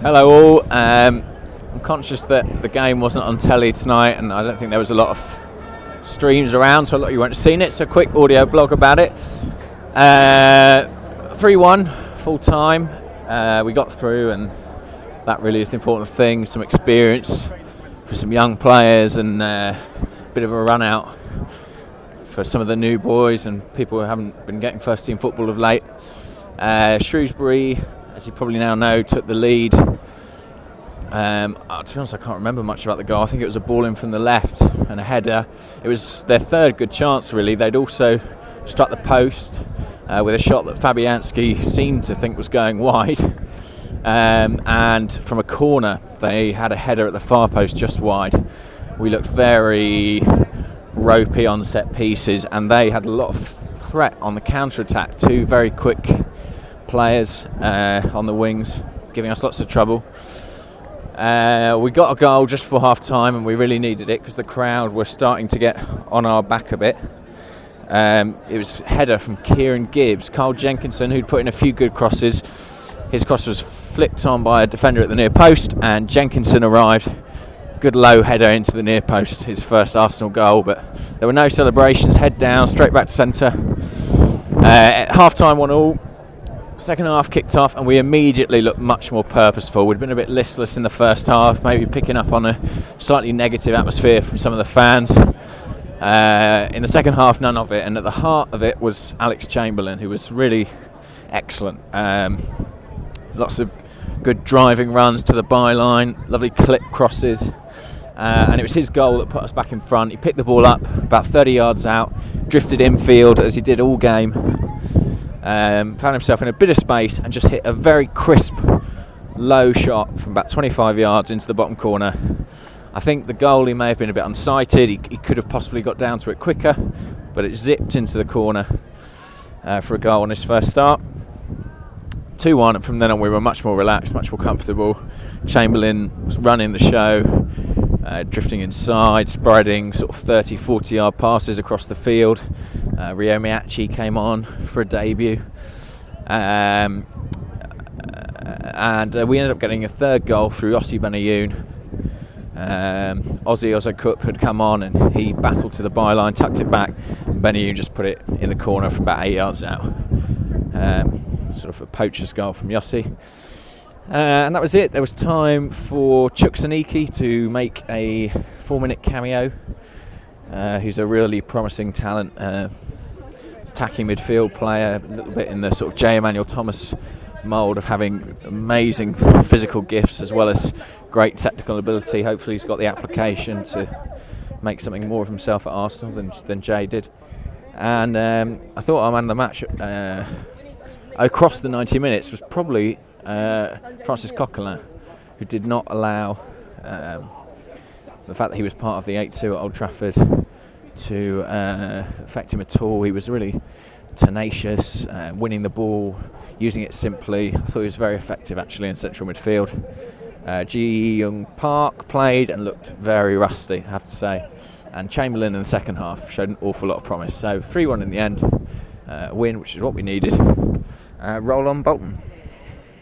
Hello all. I'm conscious that the game wasn't on telly tonight, and I don't think there was a lot of streams around, so a lot of you won't have seen it. So a quick audio blog about it. 3-1 full time. We got through, and that really is the important thing. Some experience for some young players, and a bit of a run out for some of the new boys and people who haven't been getting first team football of late. Shrewsbury, as you probably now know, took the lead. To be honest, I can't remember much about the goal. I think it was a ball in from the left and a header. It was their third good chance, really. They'd also struck the post with a shot that Fabianski seemed to think was going wide. And from a corner, they had a header at the far post just wide. We looked very ropey on set pieces, and they had a lot of threat on the counter-attack. Two very quick players on the wings, giving us lots of trouble. We got a goal just before half-time, and we really needed it because the crowd were starting to get on our back a bit. It was a header from Kieran Gibbs. Carl Jenkinson, who'd put in a few good crosses, his cross was flicked on by a defender at the near post, and Jenkinson arrived. Good low header into the near post, his first Arsenal goal, but there were no celebrations. Head down, straight back to centre. At half-time 1-1. Second half kicked off, and we immediately looked much more purposeful. We'd been a bit listless in the first half, maybe picking up on a slightly negative atmosphere from some of the fans. In the second half, none of it, and at the heart of it was Alex Chamberlain, who was really excellent. Lots of good driving runs to the byline, lovely clip crosses, and it was his goal that put us back in front. He picked the ball up about 30 yards out, drifted infield as he did all game, found himself in a bit of space and just hit a very crisp low shot from about 25 yards into the bottom corner. I think the goalie may have been a bit unsighted. He could have possibly got down to it quicker, but it zipped into the corner for a goal on his first start. 2-1, and from then on we were much more relaxed, much more comfortable. Chamberlain was running the show, drifting inside, spreading sort of 30-40 yard passes across the field. Rio Miyachi came on for a debut, and we ended up getting a third goal through Ossie Benayoun. Ozzy Ozokup had come on, and he battled to the byline, tucked it back, and Benayoun just put it in the corner from about 8 yards out. Sort of a poacher's goal from Yossi. And that was it. There was time for Chuksaniki to make a 4-minute cameo. Who's a really promising talent, attacking midfield player, a little bit in the sort of J. Emmanuel Thomas mould of having amazing physical gifts as well as great technical ability. Hopefully he's got the application to make something more of himself at Arsenal than Jay did. And I thought our man of the match across the 90 minutes was probably Francis Coquelin, who did not allow the fact that he was part of the 8-2 at Old Trafford to affect him at all. He was really tenacious, winning the ball, using it simply. I thought he was very effective actually in central midfield. Ji Young Park played and looked very rusty, I have to say. And Chamberlain in the second half showed an awful lot of promise. So 3-1 in the end, win, which is what we needed. Roll on Bolton.